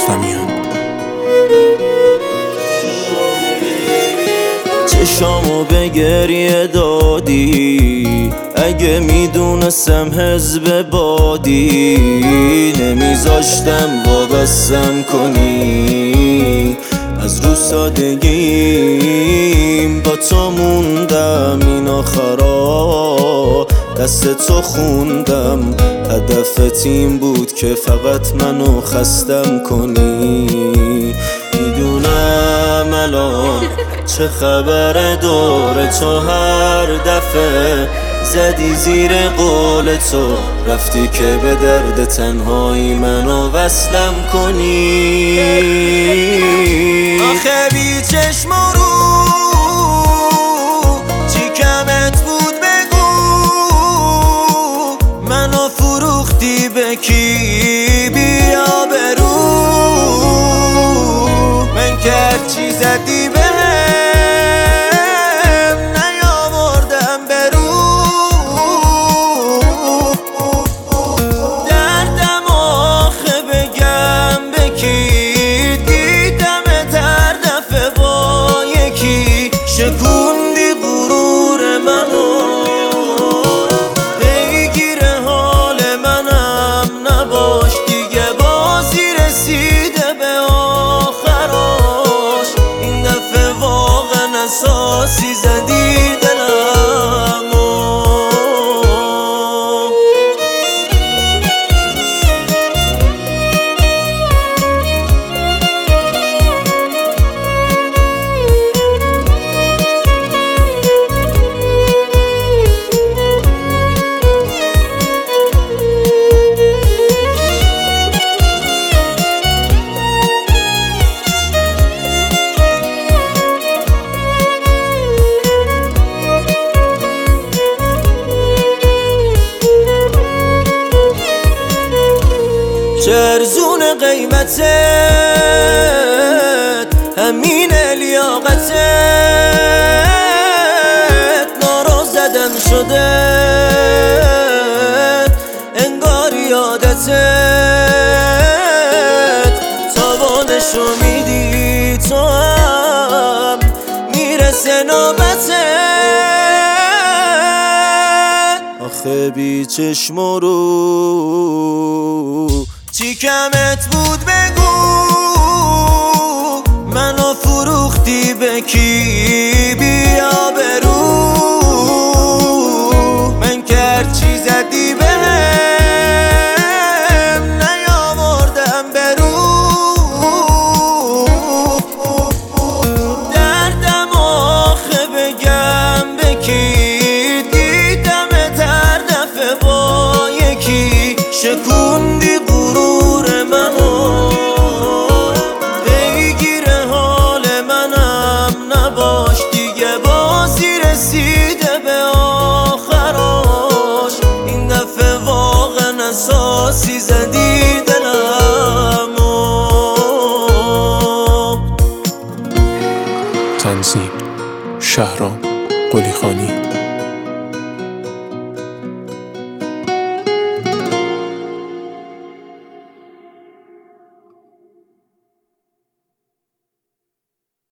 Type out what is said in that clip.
قلیخانیان. چشامو به گریه دادی، اگه میدونستم حزب بادی نمیذاشتم وابستم کنی. از رو سادگیم با تو موندم، این آخرا دست تو خوندم. هدفت این بود که فقط منو خستم کنی. میدونم الان چه خبر دور تو، هر دفعه زدی زیر قول تو، رفتی که به درد تنهایی منو وصلم کنی. آخه بی چشم رو چی کمت بود بگو، منو فروختی به کی بیا برو. من که هرچی زدی بهم نیاوردم برو. دردم آخه بگم به کی، دیدم هر دفعه با یکی. شکوندی غرور منو، پیگیر حال منم نباش دیگه. بازی رسیده به آخراش، این دفعه واقعا اساسی زدی دلمو. چرزون قیمتت همین لیاقتت، نارو زدن شده انگار یادتت. تاوانشو میدی تو هم میرسه نوبتت. آخه بی چشم رو چی کمت بود بگو، منو فروختی به کی بیا برو. من که هرچی زدی بهم نیاوردم برو. دردم آخه بگم به کی، دیدم هر دفعه با یکی. شکوندی غرور منو، پیگیر حال منم نباش دیگه. بازی رسیده به آخراش، این دفعه واقعا اساسی زدی دلمو. تنظیم شهرام قلیخانی.